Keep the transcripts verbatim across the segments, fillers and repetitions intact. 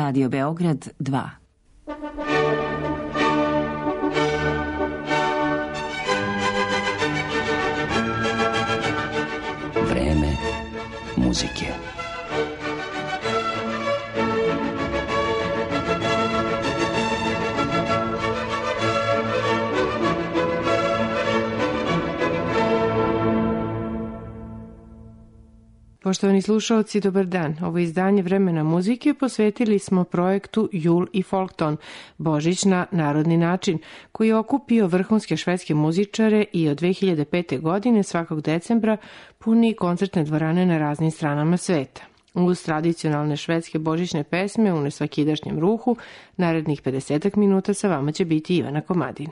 Radio Beograd dva. Vreme muzike. Poštovani slušalci, dobar dan. Ovo izdanje Vremena muzike posvetili smo projektu Jul i Folkton, Božić na narodni način, koji je okupio vrhunske švedske muzičare i od dve hiljade pete. godine svakog decembra puni koncertne dvorane na raznim stranama sveta. Uz tradicionalne švedske božićne pesme u nesvakidašnjem ruhu, narednih pedesetak minuta sa vama će biti Ivana Komadina.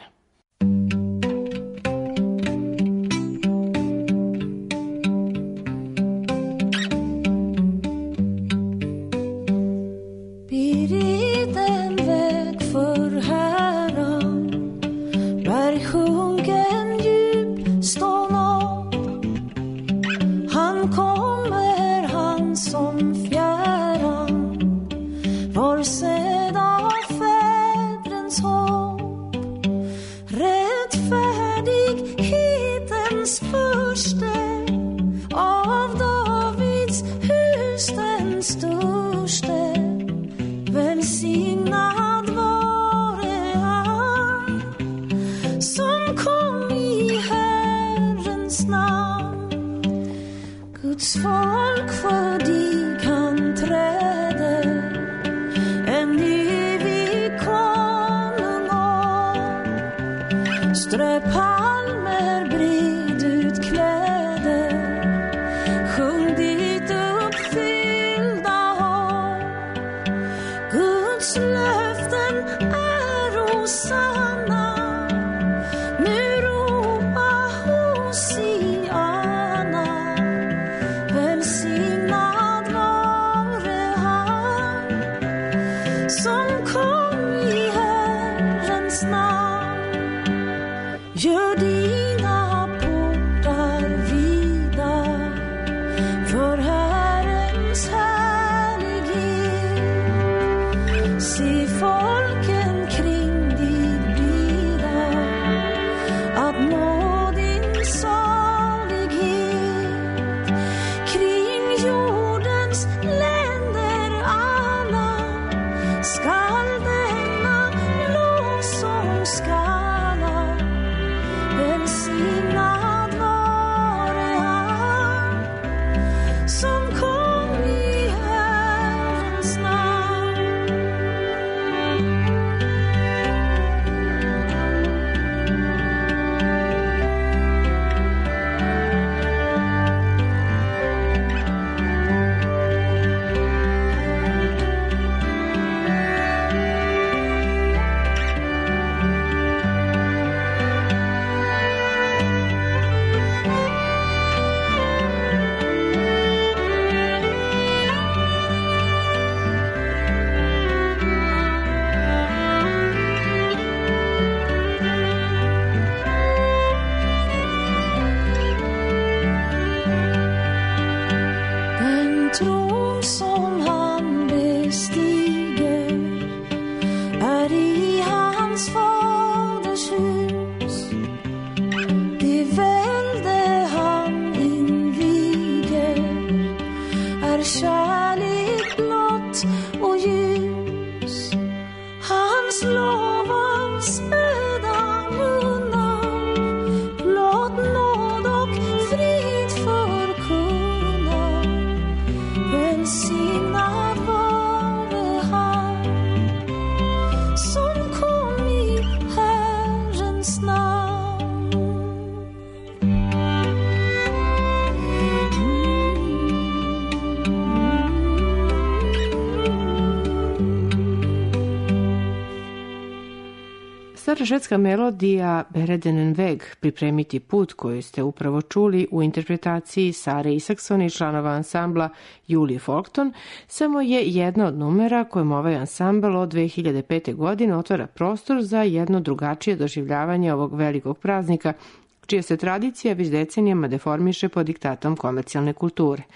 Stara švedska melodija Beredenen Weg, pripremiti put, koju ste upravo čuli u interpretaciji Sare Isakson i članova ansambla Jul i Folkton, samo je jedna od numera kojom ovaj ansambl od dve hiljade pete. godine otvara prostor za jedno drugačije doživljavanje ovog velikog praznika, čija se tradicija već decenijama deformiše pod diktatom komercijalne kulture.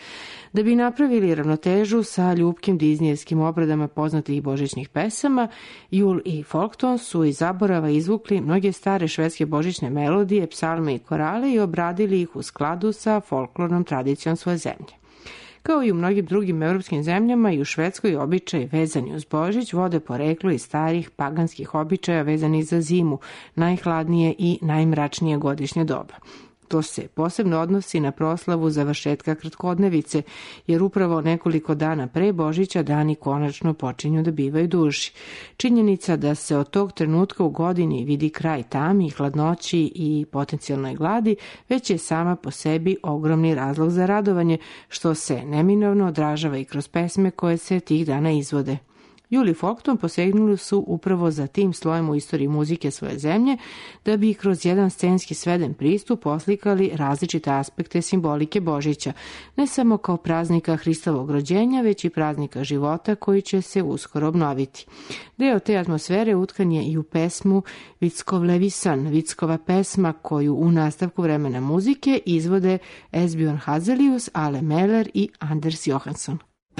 Da bi napravili ravnotežu sa ljubkim diznijevskim obradama poznatih božićnih pesama, Jul i Folkton su iz zaborava izvukli mnoge stare švedske božićne melodije, psalme i korale i obradili ih u skladu sa folklornom tradicijom svoje zemlje. Kao i u mnogim drugim evropskim zemljama, i u Švedskoj običaj vezani uz Božić vode poreklo iz starih paganskih običaja vezanih za zimu, najhladnije i najmračnije godišnje doba. To se posebno odnosi na proslavu završetka kratkodnevice, jer upravo nekoliko dana pre Božića dani konačno počinju da bivaju duži. Činjenica da se od tog trenutka u godini vidi kraj tami, hladnoći i potencijalnoj gladi, već je sama po sebi ogromni razlog za radovanje, što se neminovno odražava i kroz pesme koje se tih dana izvode. Jul i Folkton posegnuli su upravo za tim slojem u istoriji muzike svoje zemlje, da bi kroz jedan scenski sveden pristup oslikali različite aspekte simbolike Božića, ne samo kao praznika Hristovog rođenja, već i praznika života koji će se uskoro obnoviti. Deo te atmosfere utkan je i u pesmu Vickovlevisan, Vickova pesma, koju u nastavku vremena muzike izvode Esbjörn Hazelius, Ale Meller i Anders Johansson.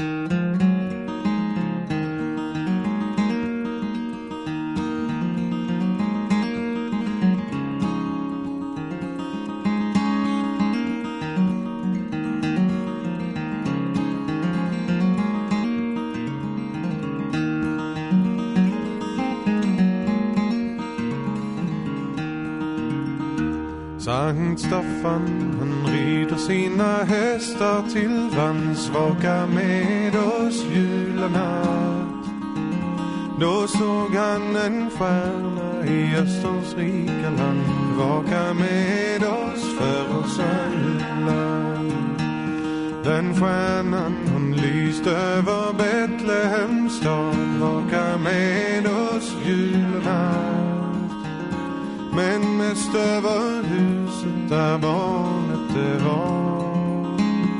Sankt Staffan, han rider sina hästar till vanns, vakar med oss julenatt. Då såg han en stjärna i Österns rika land, vakar med oss för oss alla. Den stjärnan hon lyste över Betlehems stad, vakar med oss julenatt. Men mest över huset där barnet det var.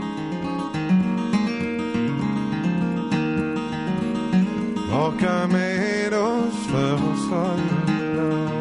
Vaka med oss för oss alla.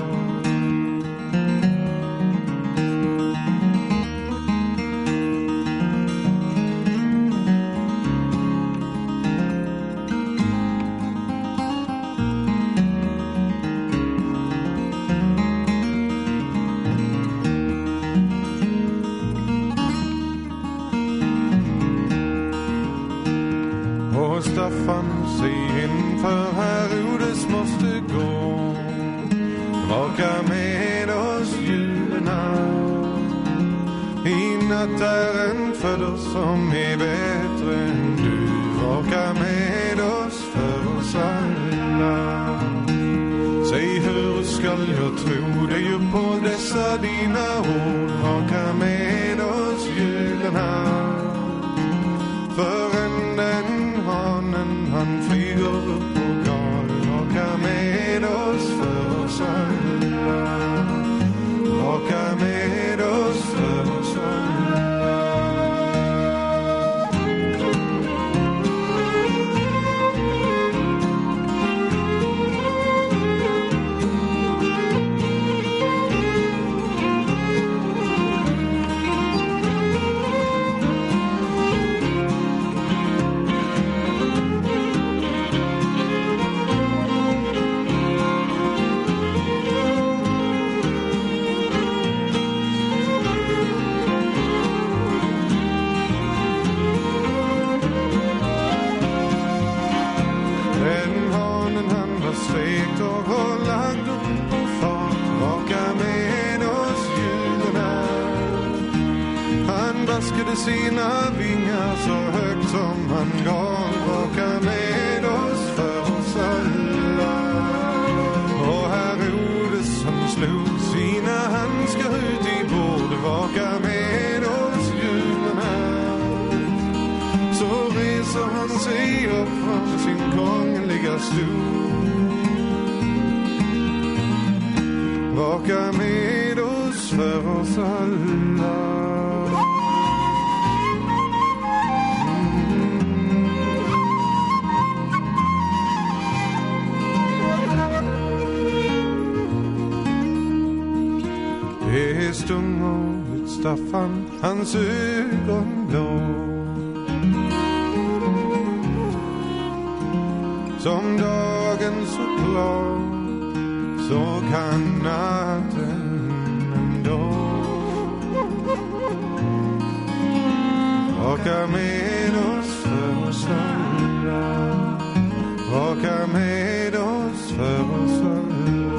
Staffan, se inför Herodes måste gå. Vaka med oss julenatt. I natt är en född som är bättre än du. Vaka med oss för oss alla. Säg hur skall jag tro dig ju på dessa dina ord. Vaka med oss julenatt. Förrän den hanen han flyger upp på gal, vaka med oss för oss alla. Vaka med oss för oss alla. Sina vingar så högt som han gav, vaka med oss för oss alla. Och Herodes han slog sina handskar ut i bord, vaka med oss julenatt. Så reser han sig upp från sin kongliga stol, vaka med oss för oss alla. Stung och ut Staffan, hans ögon blå. som dagen så klar, så kan natten ändå åka med oss för oss alla, åka med oss för oss alla.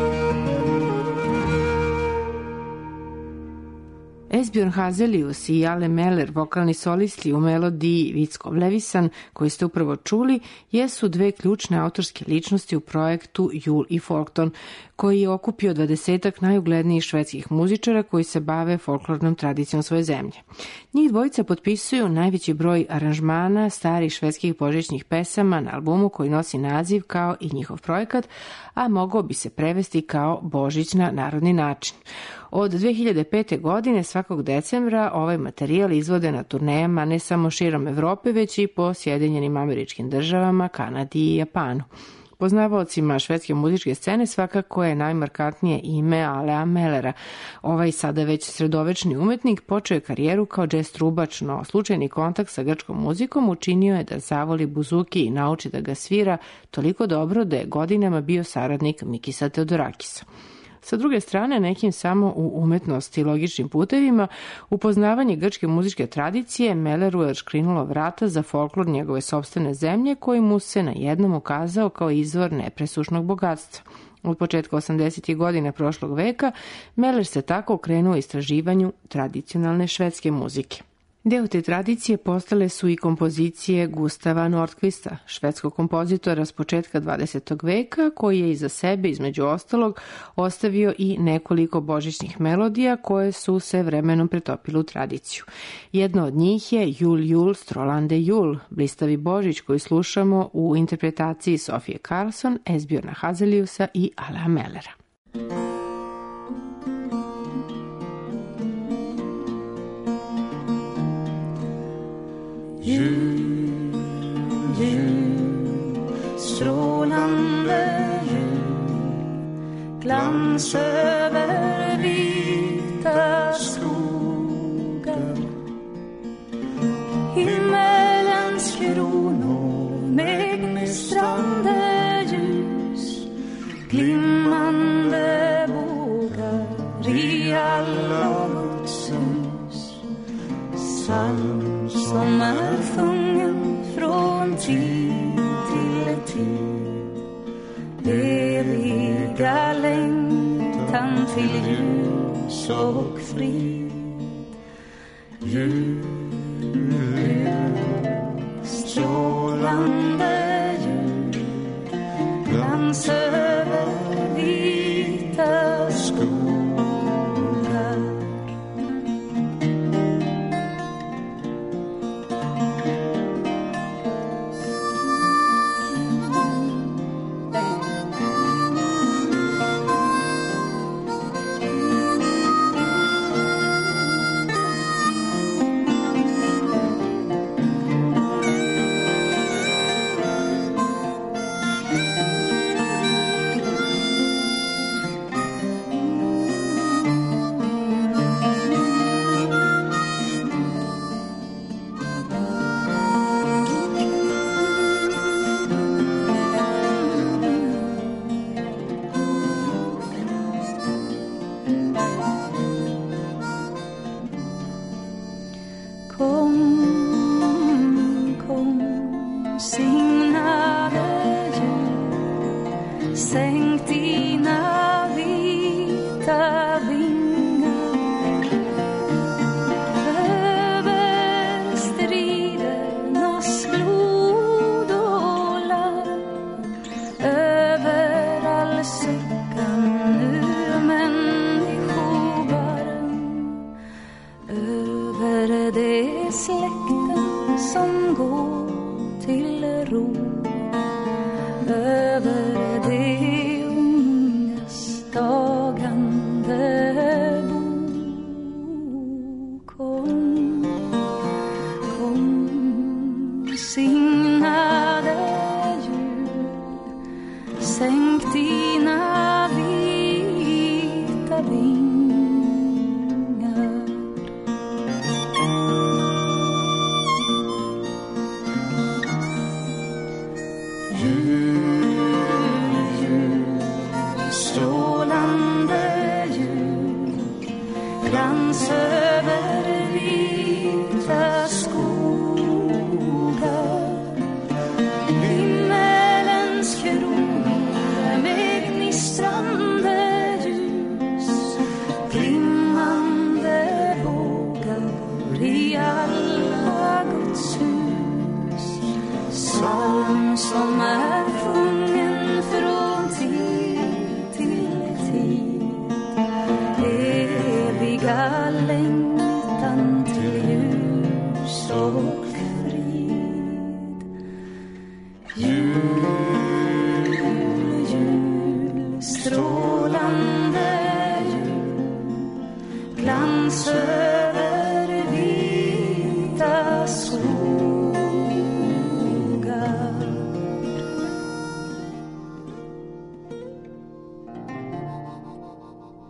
Esbjörn Hazelius i Ale Meller, vokalni solisti u melodiji Vicko Levisan, koji ste upravo čuli, jesu dve ključne autorske ličnosti u projektu Jul i Folkton, koji je okupio dvadesetak najuglednijih švedskih muzičara koji se bave folklornom tradicijom svoje zemlje. Njih dvojica potpisuju najveći broj aranžmana starih švedskih božićnih pesama na albumu koji nosi naziv kao i njihov projekat, a mogao bi se prevesti kao Božić na narodni način. Od dve hiljade pete. godine svakog decembra ovaj materijal izvode na turnejama ne samo širom Evrope, već i po Sjedinjenim Američkim Državama, Kanadi i Japanu. Poznavaocima švedske muzičke scene svakako je najmarkantnije ime Alea Mellera. Ovaj sada već sredovečni umetnik počeo je karijeru kao džez trubač, no slučajni kontakt sa grčkom muzikom učinio je da zavoli buzuki i nauči da ga svira toliko dobro da je godinama bio saradnik Mikisa Teodorakisa. Sa druge strane, nekim samo u umetnosti i logičnim putevima, upoznavanje grčke muzičke tradicije Melleru je odškrinulo vrata za folklor njegove sopstvene zemlje, koji mu se na jednom ukazao kao izvor nepresušnog bogatstva. Od početka osamdesetih godina prošlog veka, Meller se tako okrenuo istraživanju tradicionalne švedske muzike. Deo te tradicije postale su i kompozicije Gustava Nordqvista, švedskog kompozitora s početka dvadesetog veka, koji je iza sebe, između ostalog, ostavio i nekoliko božićnih melodija koje su se vremenom pretopile u tradiciju. Jedna od njih je Jul Jul Strålande Jul, blistavi Božić, koji slušamo u interpretaciji Sofije Karlsson, Esbjörna Hazeliusa i Alea Mellera. Jul, jul, strålande jul, glans över vita skogar, himmelens kronor med gnistrande ljus, glimmande bågar i alla Guds hus. Psalm som är sjungen från tid till tid, eviga längtan till ljus och frid. Jul, strålande jul, glans över vita skogar. Jul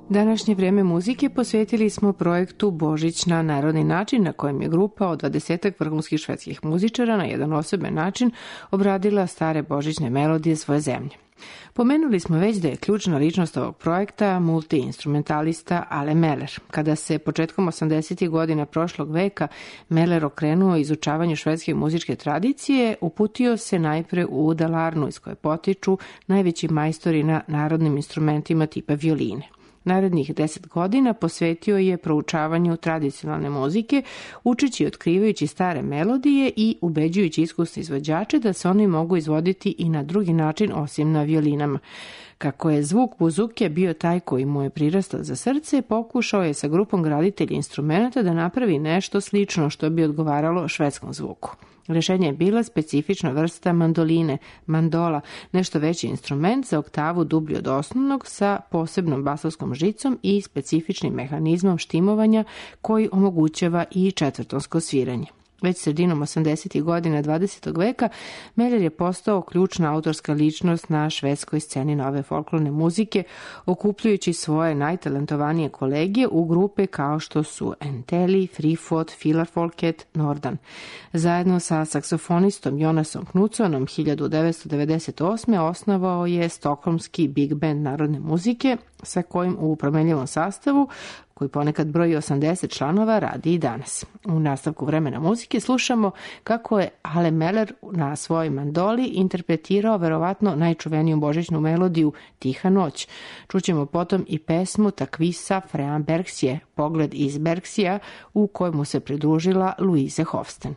Današnje vrijeme muzike posvetili smo projektu Božić na narodni način, na kojem je grupa od dvadesetak vrhunskih švedskih muzičara na jedan osoben način obradila stare božićne melodije svoje zemlje. Pomenuli smo već da je ključna ličnost ovog projekta multiinstrumentalista Ale Meller. Kada se početkom osamdesetih godina prošlog veka Meller okrenuo izučavanju švedske muzičke tradicije, uputio se najpre u Dalarnu iz koje potiču najveći majstori na narodnim instrumentima tipa violine. Narednih deset godina posvetio je proučavanju tradicionalne muzike, učeći i otkrivajući stare melodije i ubeđujući iskusne izvođače da se oni mogu izvoditi i na drugi način osim na violinama. Kako je zvuk buzuke bio taj koji mu je prirastao za srce, pokušao je sa grupom graditelja instrumenta da napravi nešto slično što bi odgovaralo švedskom zvuku. Rešenje je bila specifična vrsta mandoline, mandola, nešto veći instrument za oktavu dublji od osnovnog sa posebnom basovskom žicom i specifičnim mehanizmom štimovanja koji omogućava i četvrtonsko sviranje. Već sredinom osamdesetih godina dvadesetog veka Meller je postao ključna autorska ličnost na švedskoj sceni nove folklorne muzike, okupljujući svoje najtalentovanije kolege u grupe kao što su Enteli, Frifot, Filarfolket, Nordan. Zajedno sa saksofonistom Jonasom Knutsonom hiljadu devetsto devedeset osme osnovao je stokholmski big band narodne muzike sa kojim u promenljivom sastavu, koji ponekad broji osamdeset članova, radi i danas. U nastavku vremena muzike slušamo kako je Ale Meller na svojoj mandoli interpretirao verovatno najčuveniju božićnu melodiju Tiha noć. Čućemo potom i pesmu Takvisa Frean Bergsje, Pogled iz Bergsija, u kojemu se pridružila Louise Hofsten.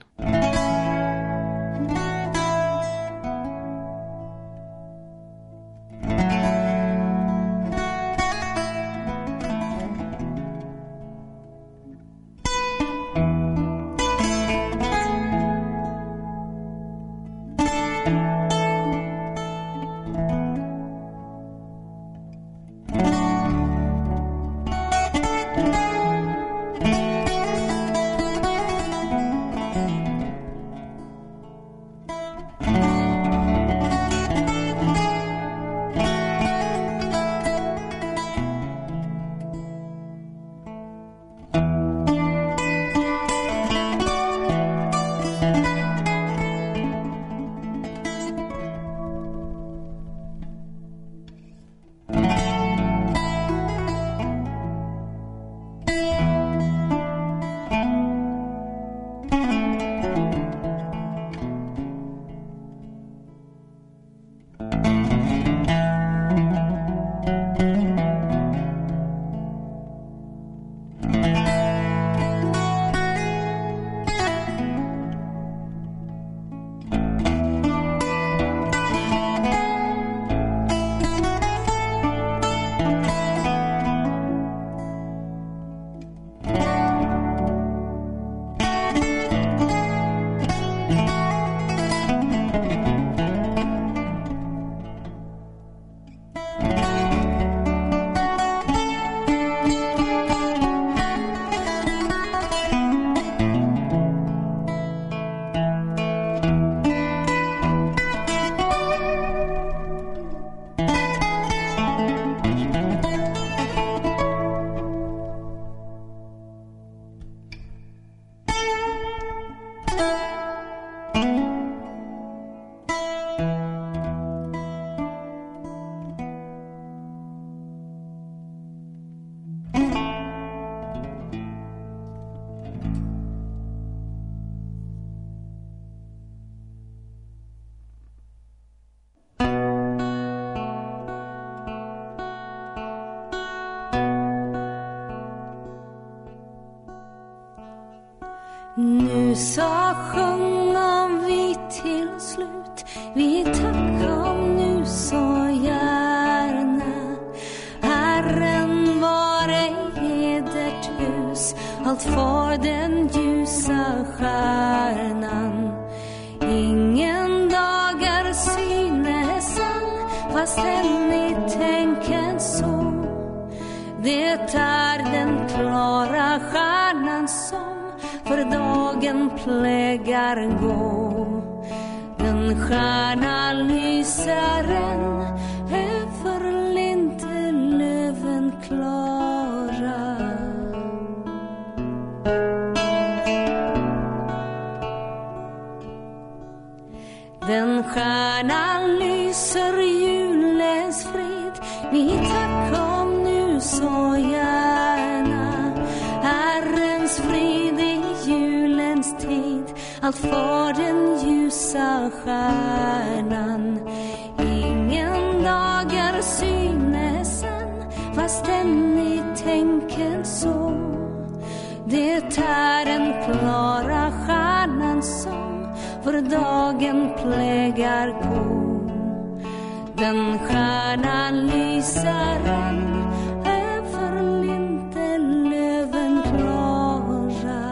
Nu så sjunger vi till slut, vi tackar nu så gärna. Herren vare edert hus, allt för den ljusa stjärnan. Ingen dag är synesann, fast än i tänken så. Det är den klara stjärnan som för dagen plägar gå. Den stjärna lyser än över lintelöven klar. vi tack kom nu så gärna. Herrens frid i julens tid, allt för den ljusa stjärnan. Ingen dagar synes än, fast den ni tänker så. Det är den klara stjärnan som för dagen plägar gå. Den stjärnan lyser än över lintelöven klara.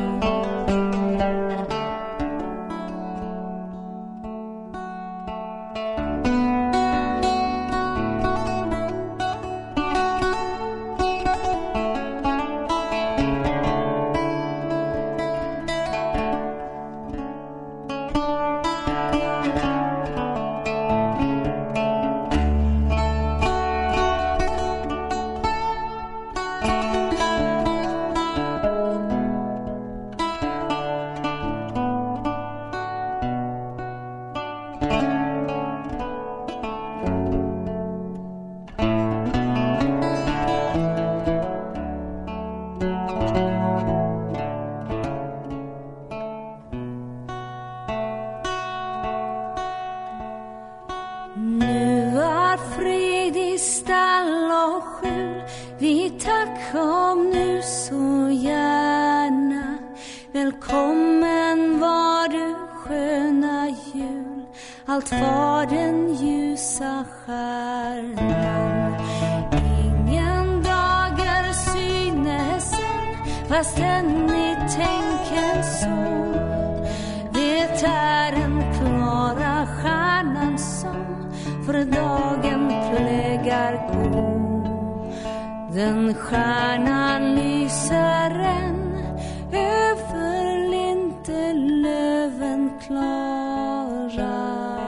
Nu är fred i stall och skjul, vi tack kom nu så gärna. Välkommen var du sköna jul, allt var den ljusa stjärnan. Ingen dagar synes än, fast än ni tänker så. Det är den klara stjärnan som för dagen plägar gå. Den stjärnan lyser än över lintelöven klara.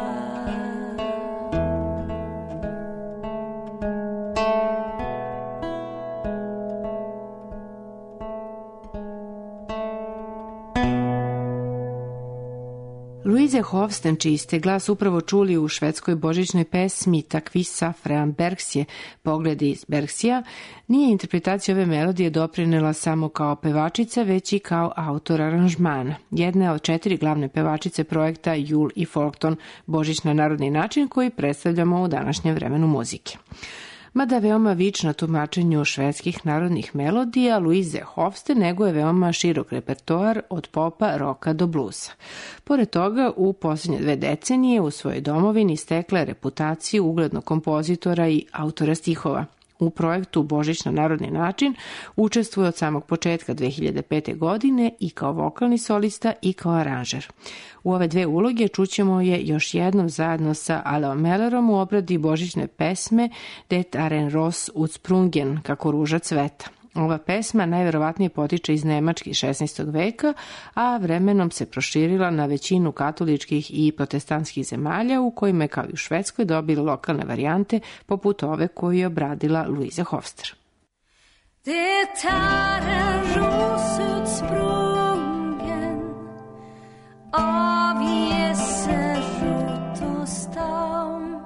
Louise Hofsten, čiji ste glas upravo čuli u švedskoj božićnoj pesmi Takvisa Frean Bergsje, Pogledi iz Bergsija, nije interpretacija ove melodije doprinela samo kao pevačica, već i kao autor aranžmana. Jedna je od četiri glavne pevačice projekta Jul i Folkton, Božić na narodni način, koji predstavljamo u današnjem vremenu muzike. Mada veoma vična tumačenju švedskih narodnih melodija, Louise Hofsten neguje veoma širok repertoar od popa, roka do bluesa. Pored toga, u posljednje dve decenije u svojoj domovini stekla je reputaciju uglednog kompozitora i autora stihova. U projektu Božić na narodni način učestvuje od samog početka dve hiljade pete. godine i kao vokalni solista i kao aranžer. U ove dve uloge čućemo je još jednom zajedno sa Aleo Mellerom u obradi božićne pesme Det är en ros utsprungen, kako ruža cveta. Ova pesma najverovatnije potiče iz nemačkih šesnaestog veka, a vremenom se proširila na većinu katoličkih i protestantskih zemalja u kojima je kao i u Švedskoj dobila lokalne varijante poput ove koju je obradila Louise Hofsten. Det är en ros utsprungen av Jesu rot och stam,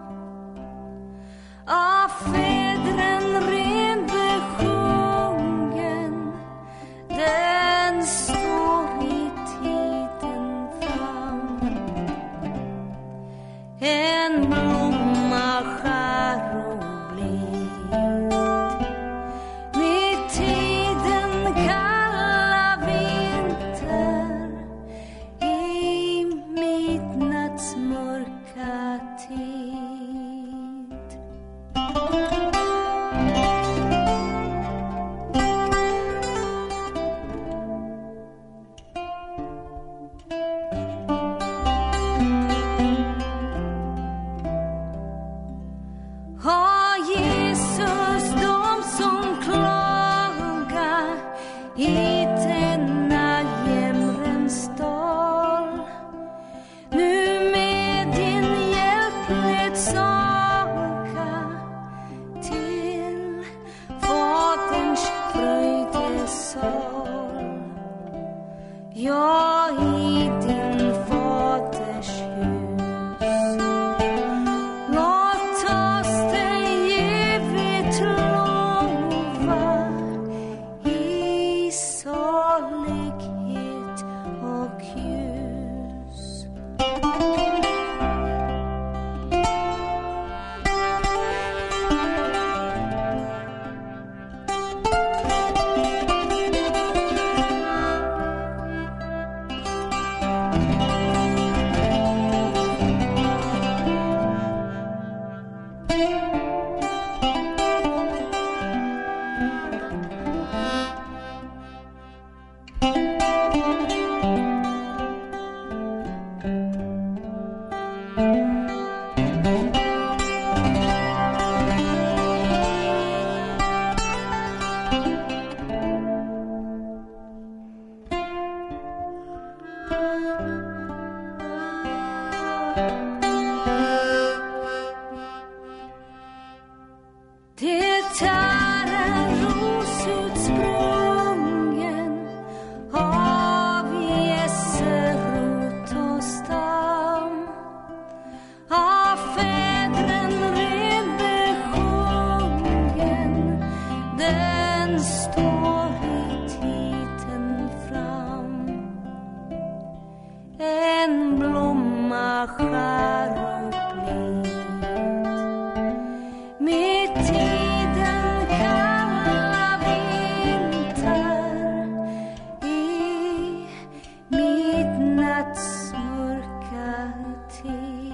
av fädren ren besjungen, den står i tiden fram. En blomma skär och blid, mitt i den kalla vinter, i midnattsmörka tid. gitarren rosutsprungen av gässerot och stam, av fädren rebesjungen, den står i tiden fram. En blomma skär och blir mitt i den kalla vinter, i midnattsmörka tid.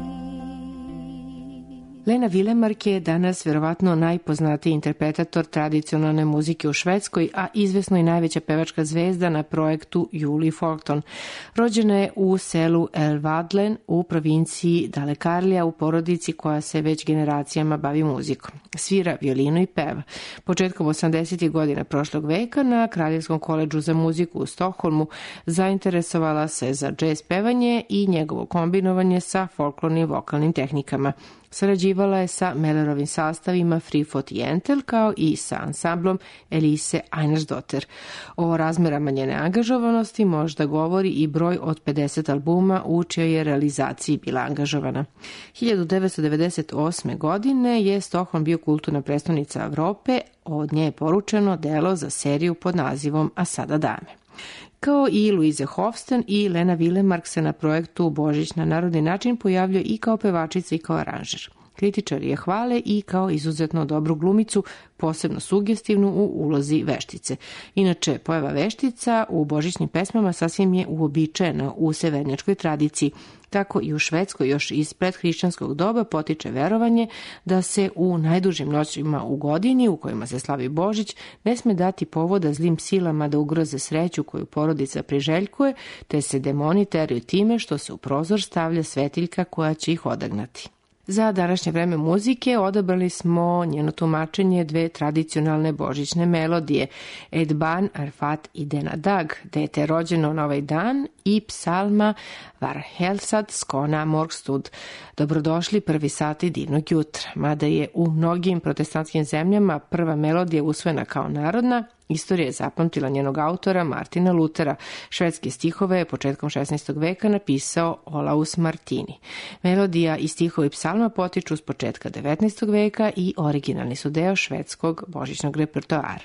Lena Villemark je danas verovatno najpoznatiji interpretator tradicionalne muzike u Švedskoj, a izvesno i najveća pevačka zvezda na projektu Jul i Folkton. Rođena je u selu Elvadlen u provinciji Dalekarlija u porodici koja se već generacijama bavi muzikom. Svira violinu i peva. Početkom osamdesetih godina prošlog veka na Kraljevskom koledžu za muziku u Stokholmu zainteresovala se za džez pevanje i njegovo kombinovanje sa folklornim vokalnim tehnikama. Sarađivala je sa Mellerovim sastavima Frifot i Entel, kao i sa ansamblom Elise Einarsdottir. O razmerama njene angažovanosti možda govori i broj od pedeset albuma u čijoj je realizaciji bila angažovana. hiljadu devetsto devedeset osme. godine je Stockholm bio kulturna prestonica Evrope, od nje je poručeno delo za seriju pod nazivom A sada dame. Kao i Louise Hofsten i Lena Villemark se na projektu Božić na narodni način pojavljuje i kao pevačica i kao aranžer. Kritičari je hvale i kao izuzetno dobru glumicu, posebno sugestivnu u ulozi veštice. Inače, pojava veštica u božićnim pesmama sasvim je uobičajena u severnjačkoj tradiciji. Tako i u Švedskoj još iz predhrišćanskog doba potiče verovanje da se u najdužim noćima u godini u kojima se slavi Božić ne sme dati povoda zlim silama da ugroze sreću koju porodica priželjkuje, te se demoni teraju time što se u prozor stavlja svetiljka koja će ih odagnati. Za današnje vreme muzike odabrali smo njeno tumačenje dve tradicionalne božićne melodije, Et barn är fött i denna dag, dete je rođeno na ovaj dan, i psalma Var hälsad skona morgstud, dobrodošli prvi sati divnog jutra. Mada je u mnogim protestantskim zemljama prva melodija usvojena kao narodna, istorija je zapamtila njenog autora Martina Lutera. Švedske stihove je početkom šesnaestog veka napisao Olaus Martini. Melodija i stihovi psalma potiču s početka devetnaestog veka i originalni su deo švedskog božićnog repertoara.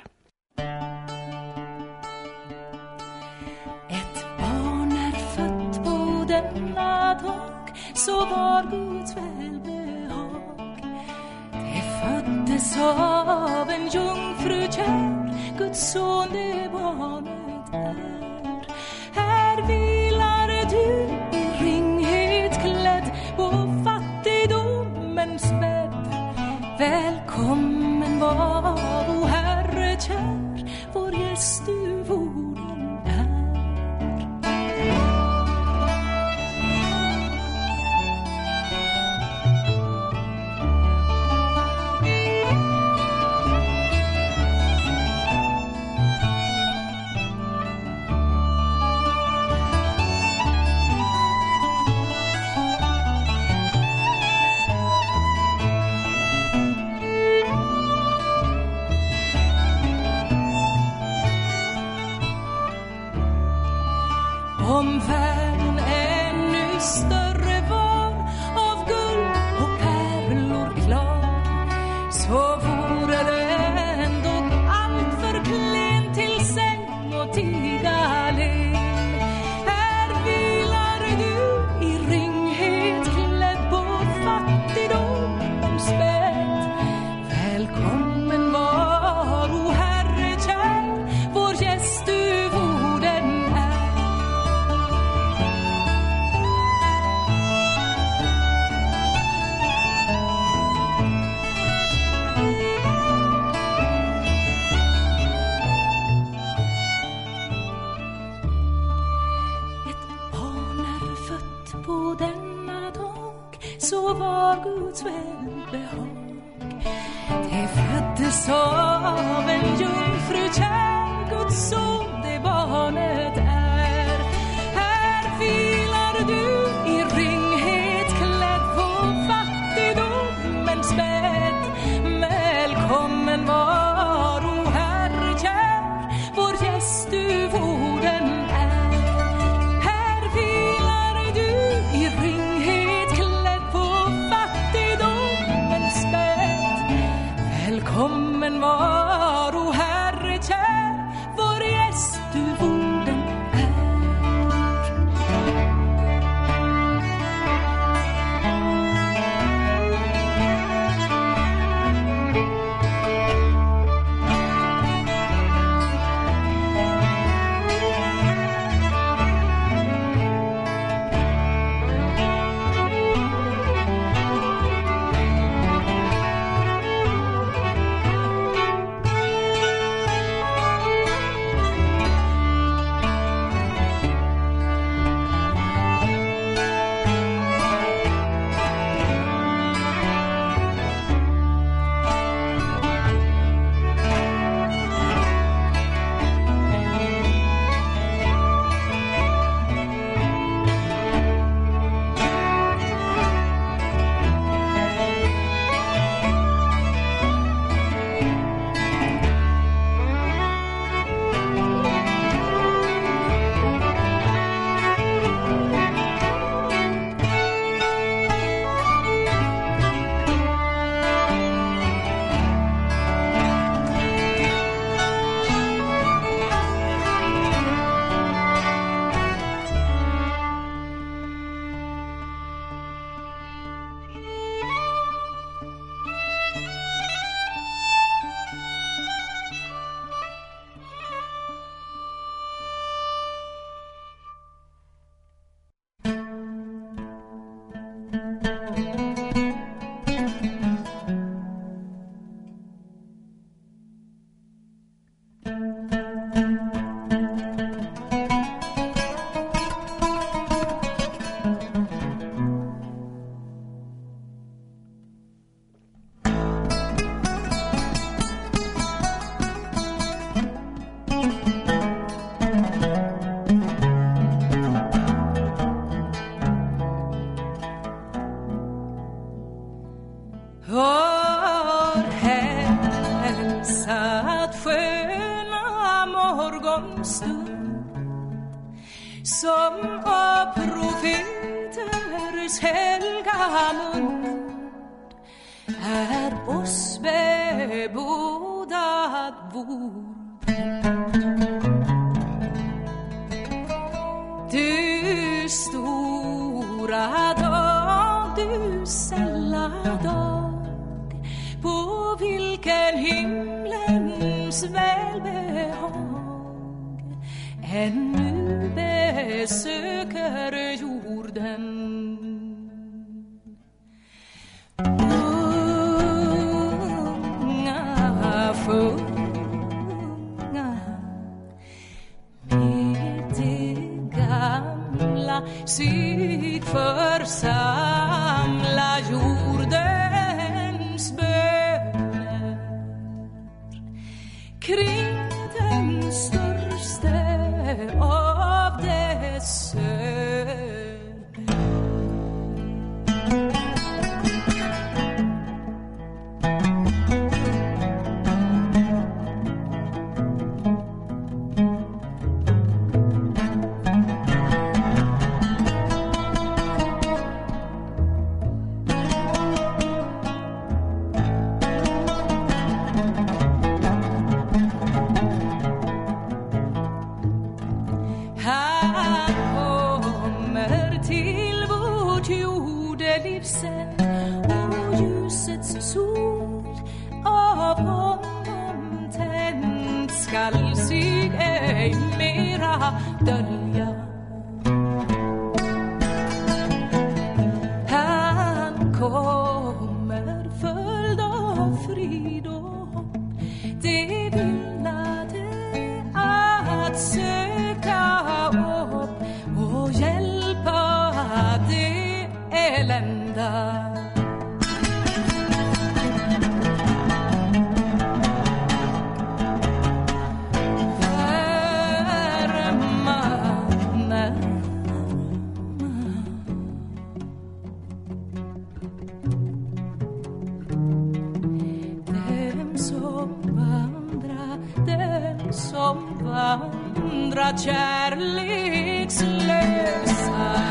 Ett barn är fött på denna dag, så var Guds välbehag. Det föddes av en jungfru kär, Guds son det barnet är. Här vilar du i ringhet klädd, på fattigdomens bädd. Välkommen var, o Herre kär, vår gäst du vorden är. Om världen ännu större var, av guld och pärlor klar, så vore det ändå allt för klen till säng och tidalen. Här vilar du i ringhet klädd, på fattigdomens bädd. Välkommen var, o Herre kär, vår gäst du vorden är. På denna dag, så var Guds välbehag. Det föddes av en jungfru kär, Guds son det barnet är. Här vilar du i ringhet klädd, på fattigdomens bädd. Välkommen en stund som av profeters helga mun är oss bebådad vår. Du stora dag, du sälla dag, på vilken himlens välbehag ännu besöker jorden. Unga funga med det gamla syd församla jordens böner kring den störste av dess söner. Och ljusets sol av honom tänd skall sig ej mera dölja. Han kommer följd av fridom, det villade att söka upp och hjälpa det elända. Den som vandrar, den som vandrar kärlekslösa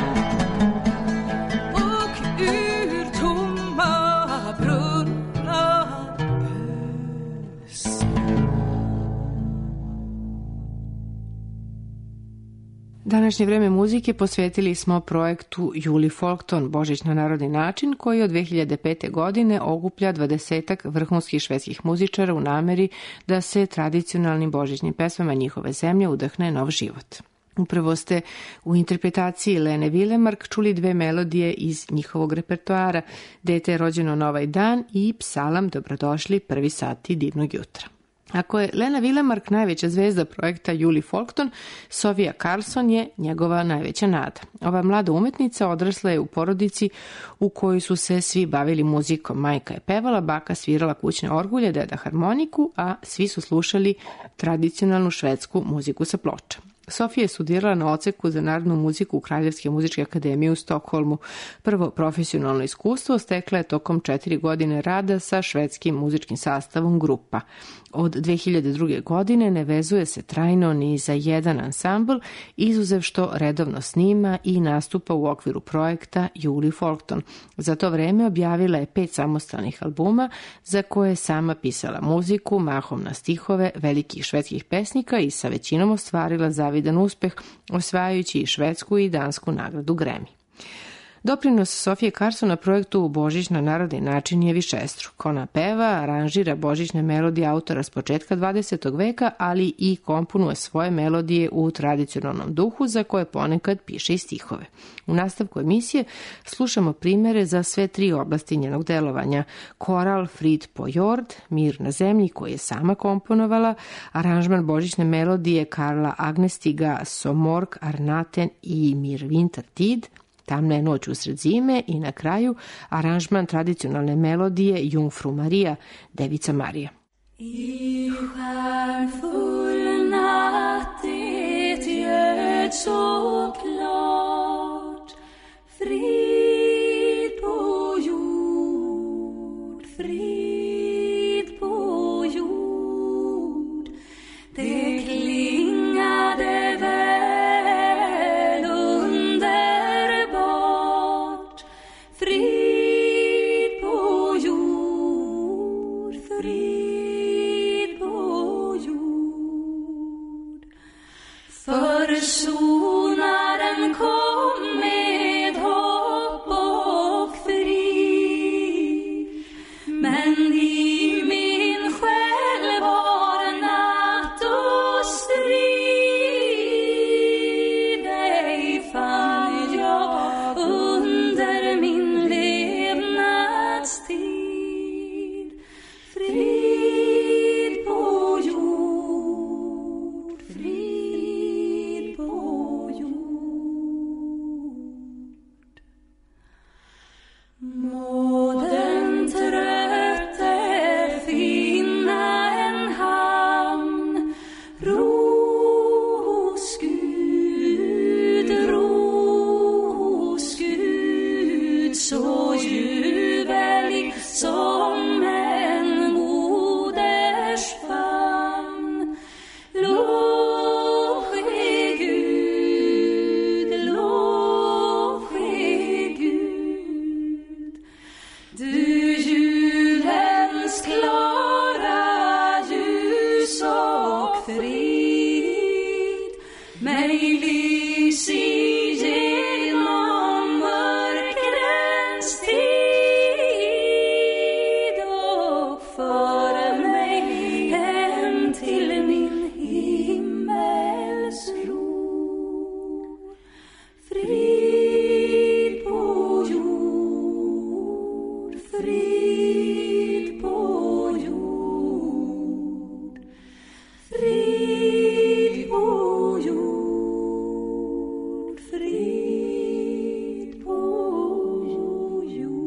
Današnje vreme muzike posvetili smo projektu Julie Folkton, Božić na narodni način, koji od dve hiljade pete. godine okuplja dvadesetak vrhunskih švedskih muzičara u nameri da se tradicionalnim božićnim pesmama njihove zemlje udahne nov život. Upravo ste u interpretaciji Lene Willemark čuli dve melodije iz njihovog repertoara, Dete je rođeno na ovaj dan i Psalam Dobrodošli prvi sati divnog jutra. Ako je Lena Willemark najveća zvezda projekta Julie Folkton, Sofia Carlson je njegova najveća nada. Ova mlada umetnica odrasla je u porodici u kojoj su se svi bavili muzikom. Majka je pevala, baka svirala kućne orgulje, deda harmoniku, a svi su slušali tradicionalnu švedsku muziku sa ploča. Sofija je studirala na odseku za narodnu muziku u Kraljevske muzičke akademije u Stokholmu. Prvo profesionalno iskustvo stekla je tokom četiri godine rada sa švedskim muzičkim sastavom Grupa. Od dve hiljade druge. godine ne vezuje se trajno ni za jedan ansambl, izuzev što redovno snima i nastupa u okviru projekta Julie Folkton. Za to vreme objavila je pet samostalnih albuma za koje je sama pisala muziku, mahom na stihove velikih švedskih pesnika i sa većinom ostvarila zavidan uspeh, osvajajući i švedsku i dansku nagradu Grammy. Doprinos Sofije Carlson na projektu Božić na narodni način je višestruk. Ona peva, aranžira božićne melodije autora s početka dvadesetog veka, ali i komponuje svoje melodije u tradicionalnom duhu za koje ponekad piše i stihove. U nastavku emisije slušamo primere za sve tri oblasti njenog delovanja. Koral Frid po Jord, Mir na zemlji koji je sama komponovala, aranžman božićne melodije Karla Agnestiga, Somork Arnaten i Mir Vintertid, Tamna je noć usred zime i na kraju aranžman tradicionalne melodije Jungfru Maria, Devica Marija. I skärfull natt det ljöd så klart, frid på jord, frid på jord, det klingar frid på jord. Försonaren kom med hopp och frid, men i min själ var natt och strid. Ej fann jag under min levnadstid frid på jord, frid på jord. Må den trötte finna en hamn, ro hos Gud, ro hos Gud, så ljuvlig som en moders famn. Lov ske Gud, lov ske Gud. Du julens klara ljus och frid, mig lys igenom mörkrens tid och för mig hem till min himmels ro. Frid på jord, frid på jord, frid på jord, frid på jord.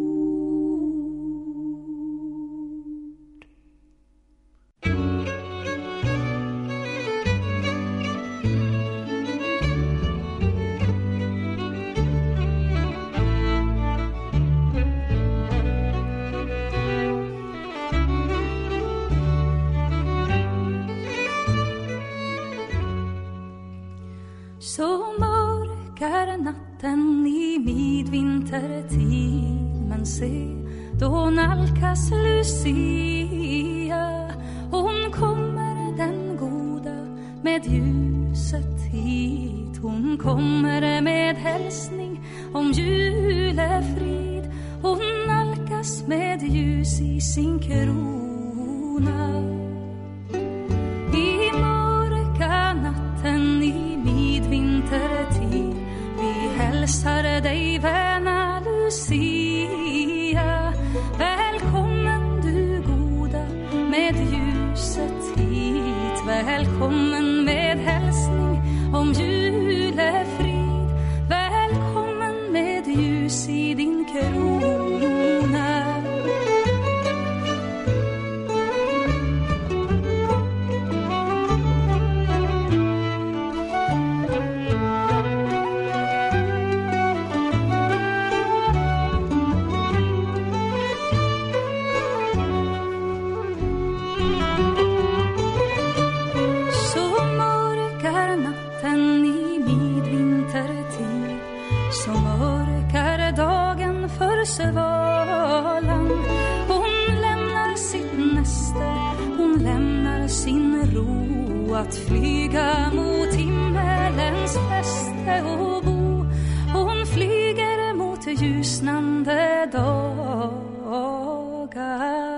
Så mörk är natten i midvintertid, men se, då nalkas Lucia. Hon kommer den goda med ljuset hit. Hon kommer med hälsning om julefrid. Hon nalkas med ljus i sin krona. I mörka natten i midvintertid vi hälsar dig, väna Lucia. Välkommen du goda med ljuset hit. Välkommen med hälsning om julefrid. Välkommen med ljus i din krona. Svalan. Hon lämnar sitt näste, hon lämnar sin ro, att flyga mot himmelens fäste och bo. Hon flyger mot ljusnande dagar.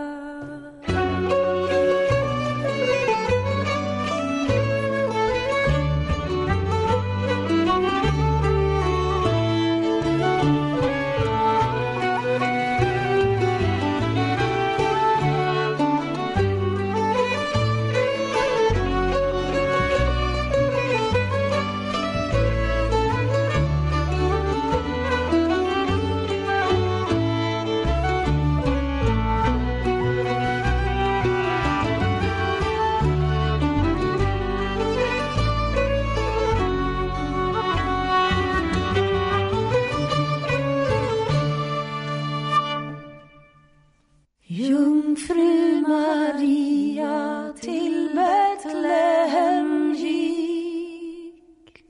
Jungfru Maria till Betlehem gick.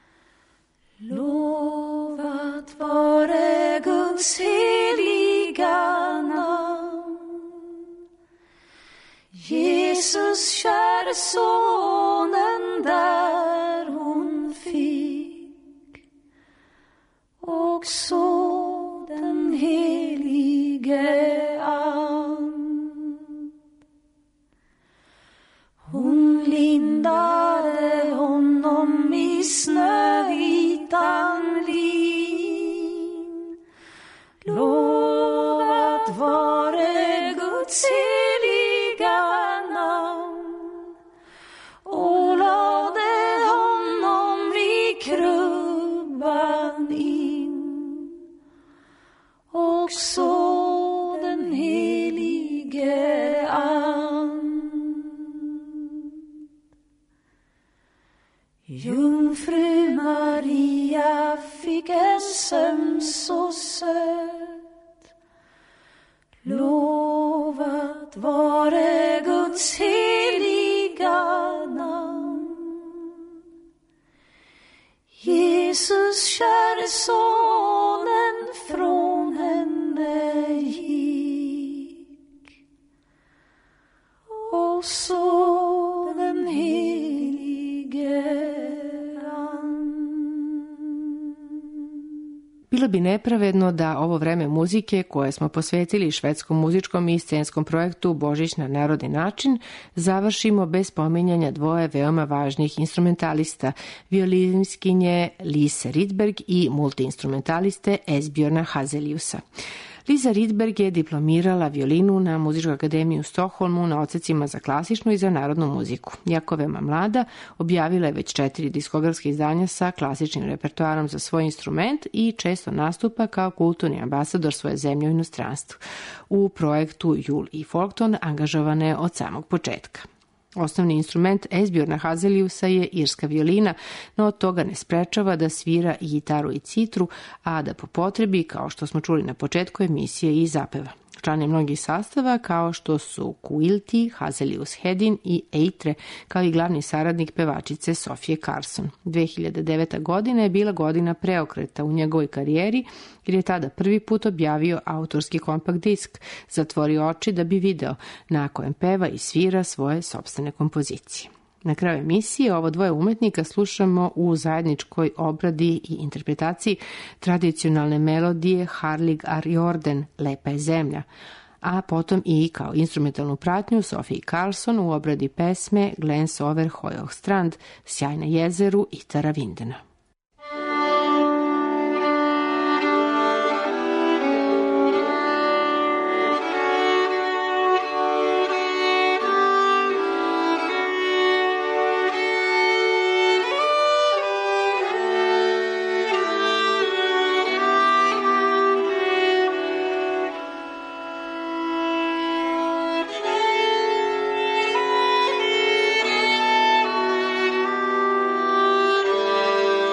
Lovat vare Guds heliga namn. Jesus, käre sonen, där hon fick, och så den helige and. Hon lindade honom i snövitan lin. Lovat vare Guds heliga namn, och lade honom vid krubban in, och så den helige and. Jungfru Maria fick en sömn så söt. Lovat vare Guds heliga namn. Jesus, käre sonen, från henne gick, och så den helige and. Bilo bi nepravedno da ovo vreme muzike koje smo posvetili švedskom muzičkom i scenskom projektu Božić na narodni način završimo bez spominjanja dvoje veoma važnih instrumentalista, violinskinje Lise Rydberg i multiinstrumentaliste Esbjörna Hazeliusa. Lisa Rydberg je diplomirala violinu na Muzičkoj akademiji u Stokholmu na odsecima za klasičnu i za narodnu muziku. Iako veoma mlada, objavila je već četiri diskografske izdanja sa klasičnim repertoarom za svoj instrument i često nastupa kao kulturni ambasador svoje zemlje u inostranstvu. U projektu Jul i Folkton angažovana je od samog početka. Osnovni instrument Esbjörna Hazeliusa je irska violina, no od toga ne sprečava da svira i gitaru i citru, a da po potrebi, kao što smo čuli na početku emisije, i zapeva. Član je mnogih sastava kao što su Kuilti, Hazelius Hedin i Eitre, kao i glavni saradnik pevačice Sofije Carson. dve hiljade deveta. godina je bila godina preokreta u njegovoj karijeri, jer je tada prvi put objavio autorski kompakt disk Zatvori oči da bi video, na kojem peva i svira svoje sopstvene kompozicije. Na kraju emisije ovo dvoje umetnika slušamo u zajedničkoj obradi i interpretaciji tradicionalne melodije Harlig ar jorden, Lepa je zemlja, a potom i kao instrumentalnu pratnju Sofie Carlson u obradi pesme Glens over Høyog Strand, Sjaj na jezeru i Tara Vindena. Thank you.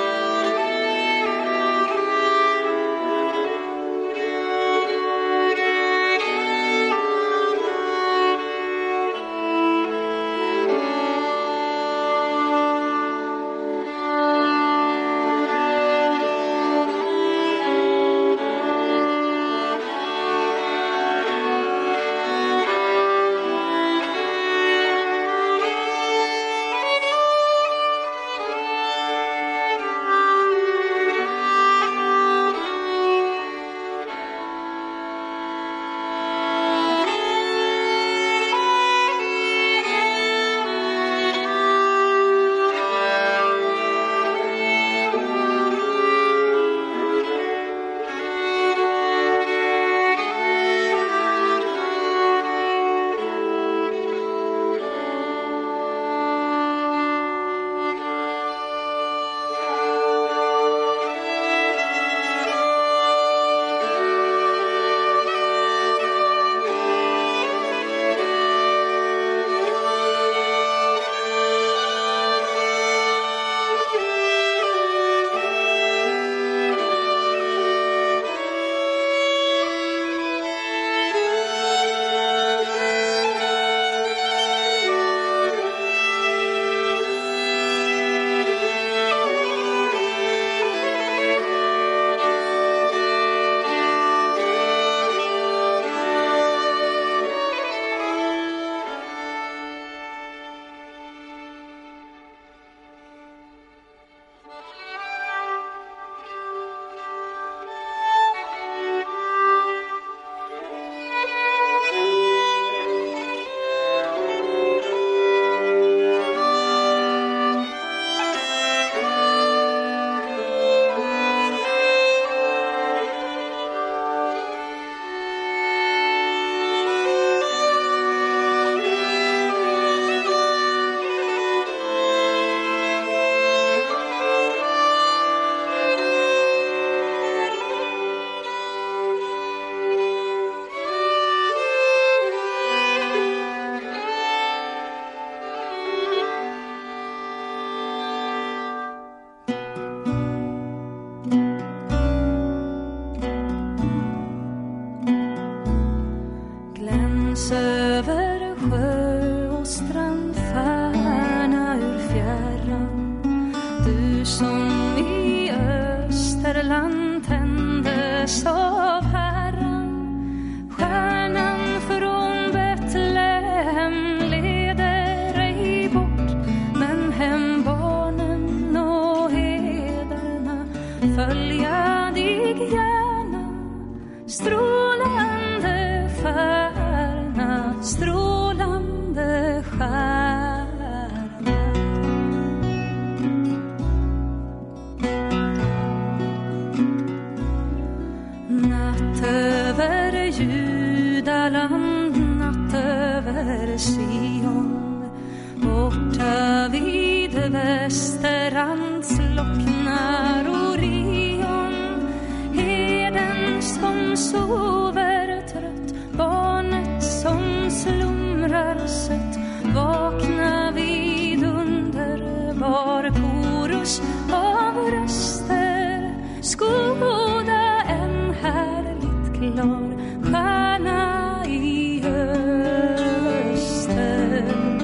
sjö och strand, färna ur fjärran. Du som i Österland tändes av Herran. Stjärnan från Betlehem leder ej bort, men hem barnen och hederna följa dig gärna. Strålande stjärna, strålande stjärna. Natt över Judaland, natt över Sion, borta vid västerrand slocknar Orion. Heden som sover trött, barnet som slumrar sött, vakna vid underbar korus av röster. Skåda en härligt klar stjärna i öster.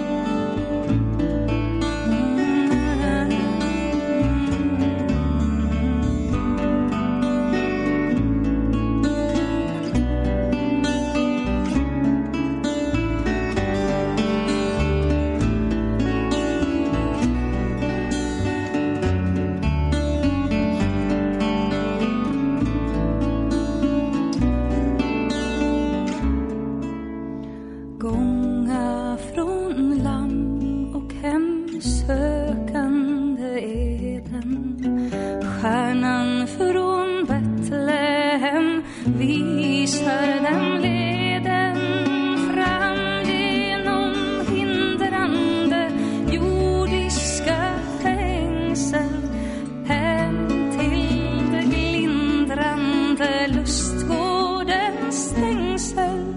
Gånga från land och hem sökande eden. Stjärnan från Betlehem visar den leden. Fram genom hindrande jordiska fängsel, hem till det glindrande lustgårdens stängsel.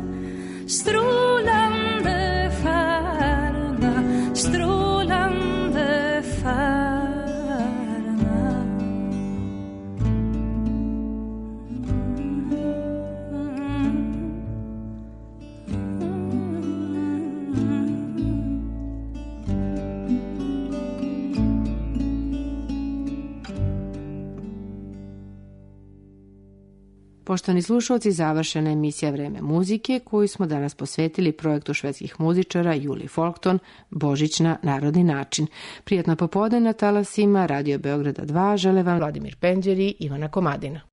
Strålande stjärna, strålande stjärna. Poštovani slušalci, završena je emisija Vreme muzike koju smo danas posvetili projektu švedskih muzičara Julie Folkton, Božić na narodni način. Prijatno popodne na talasima Radio Beograda dva žele vam Vladimir Penđer i Ivana Komadina.